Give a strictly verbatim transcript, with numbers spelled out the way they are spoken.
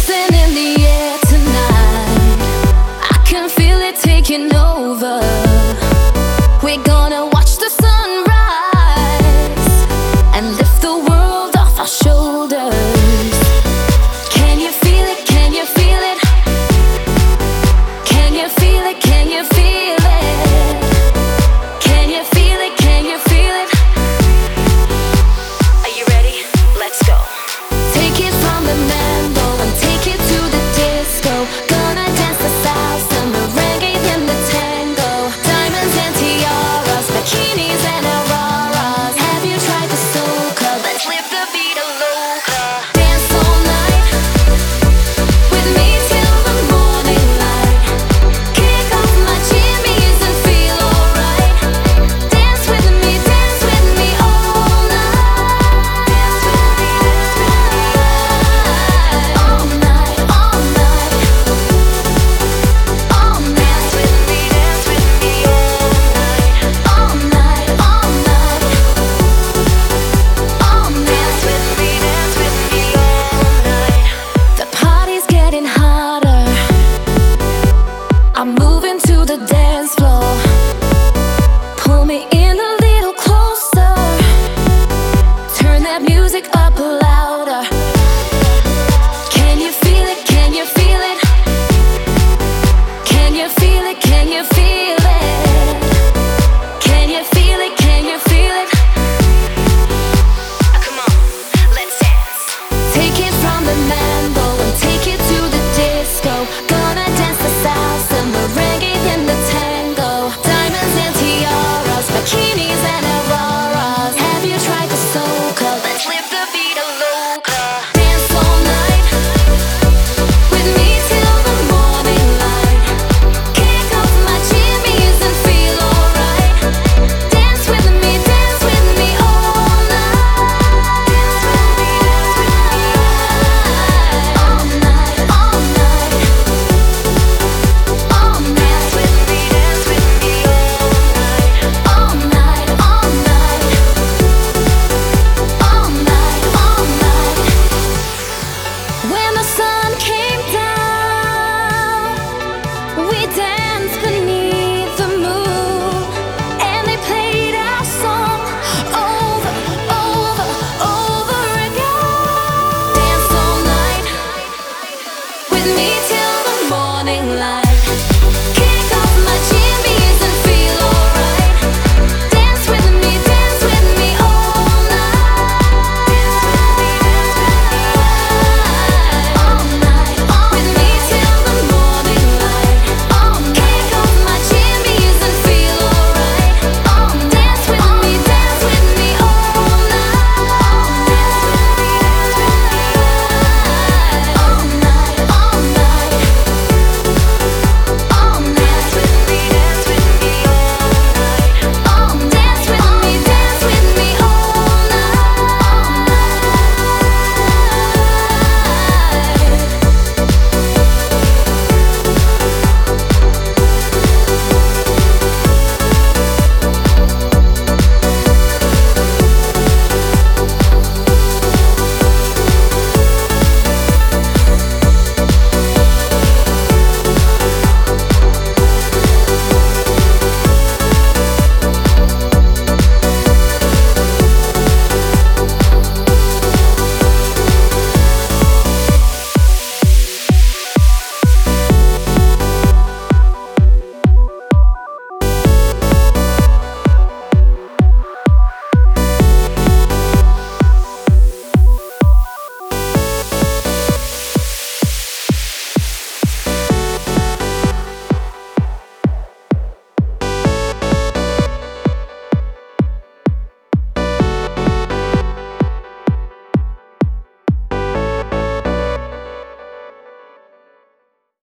something in the air tonight. I can feel it taking over. We're gonna watch the sunrise and lift the world off our shoulders. Can you feel it? Can you feel it? Can you feel it? Can you feel it? Can you feel it? Can you feel it? Are you ready? Let's go. Take it from the mambo and take it to the disco. Gonna dance the salsa, merengue and the tango. Diamonds and tiaras, bikinis and auroras. Have you tried the soca? Let's live the vida loca. Dance all night with me till the morning light. Kick off my jimmies and feel alright. Dance with me, dance with me all night. Dance with me, all night, all night, all night. Dance with me, dance with me all night, all night, all night, all night. Dance with me, dance with me all night. The party's getting hotter. I'm moving to the dance floor. Pull me in a little closer. Turn that music up loud.